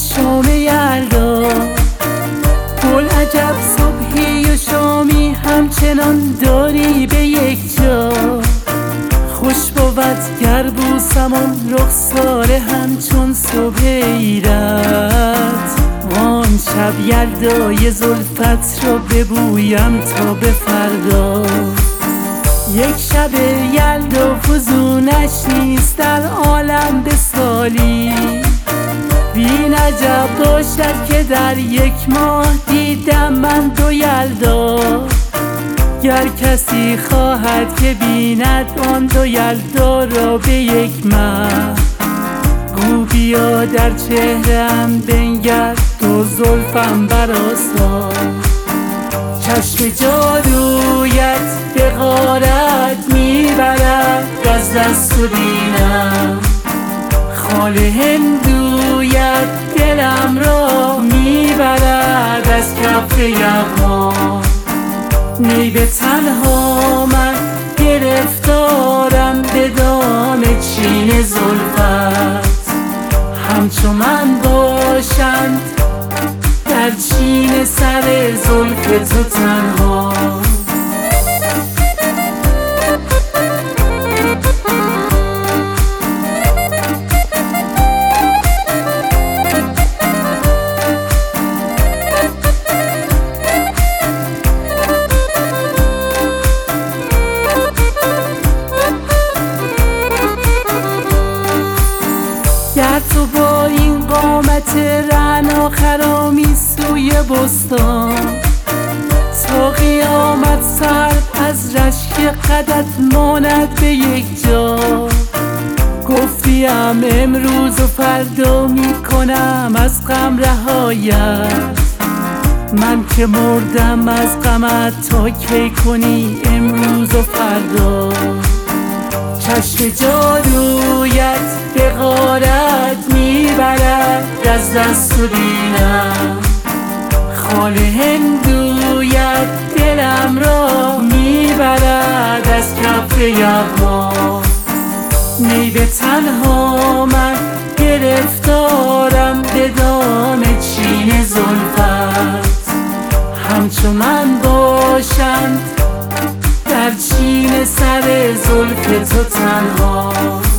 شام یلدا، گل عجب صبحی و شامی همچنان داری به یک جا. خوش بود گر بوسمان رخساره همچون صبح ایرت، وان شب یلدای زلفت رو ببویم تا به فردا. یک شب یلدا فزونش نیست در عالم به سالی، بی عجب باشد که در یک ماه دیدم من دو یلدا. گر کسی خواهد که بیند آن دو یلدا را به یک مه، گو بیا در چهره‌ام بنگر دو زلفم برآسا. چشم جادویت به غارت میبرد از دست و دینم، خال هندویت دلم را میبرد از کف یغما. نی به تنها من گرفتارم به دام چین زلفت، همچو من باشند در چین سر زلف تو تنها. گر تو با این قامت رعنا خرامی سوی بستان، تا قیامت سر از رشک قدت ماند به یک جا. گفتیم امروز و فردا میکنم از غم رهایت، من که مردم از غمت تا کی کنی امروز و فردا. چشم جادویت به غارت میبرد از دست و دینم، خال هندویت دلم را میبرد از کف یغما. نی به تنها من گرفتارم به دام چین زلفت، همچو من باشند در چین سر زلف تو تنها.